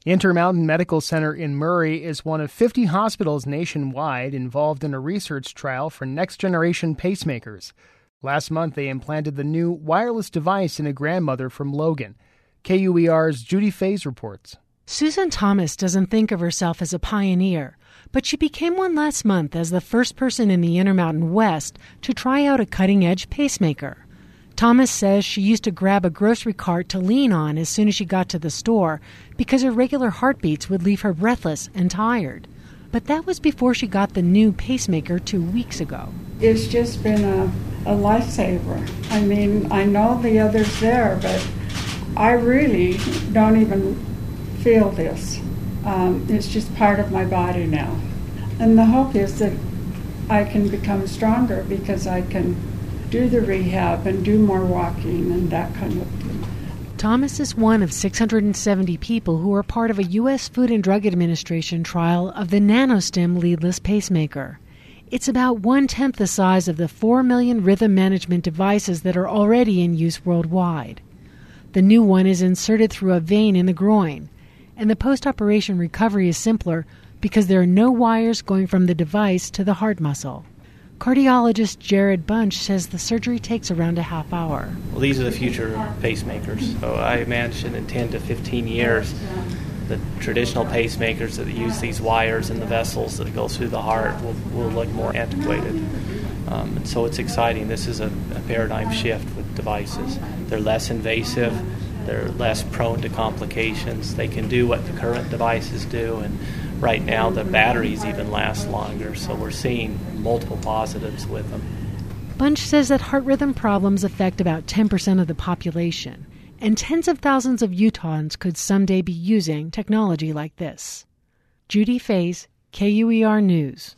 Intermountain Medical Center in Murray is one of 50 hospitals nationwide involved in a research trial for next-generation pacemakers. Last month, they implanted the new wireless device in a grandmother from Logan. KUER's Judy Faze reports. Susan Thomas doesn't think of herself as a pioneer, but she became one last month as the first person in the Intermountain West to try out a cutting-edge pacemaker. Thomas says she used to grab a grocery cart to lean on as soon as she got to the store because her regular heartbeats would leave her breathless and tired. But that was before she got the new pacemaker 2 weeks ago. It's just been a lifesaver. I mean, I know the others there, but I really don't even feel this. It's just part of my body now. And the hope is that I can become stronger because I can do the rehab and do more walking and that kind of thing. Thomas is one of 670 people who are part of a U.S. Food and Drug Administration trial of the NanoStim leadless pacemaker. It's about 1/10 the size of the 4 million rhythm management devices that are already in use worldwide. The new one is inserted through a vein in the groin, and the post-operation recovery is simpler because there are no wires going from the device to the heart muscle. Cardiologist Jared Bunch says the surgery takes around a half hour. Well, these are the future pacemakers. So I imagine in 10 to 15 years, the traditional pacemakers that use these wires in the vessels that go through the heart will look more antiquated. And so it's exciting. This is a paradigm shift with devices. They're less invasive. They're less prone to complications. They can do what the current devices do, and right now the batteries even last longer, so we're seeing multiple positives with them. Bunch says that heart rhythm problems affect about 10% of the population, and tens of thousands of Utahns could someday be using technology like this. Judy Faze, KUER News.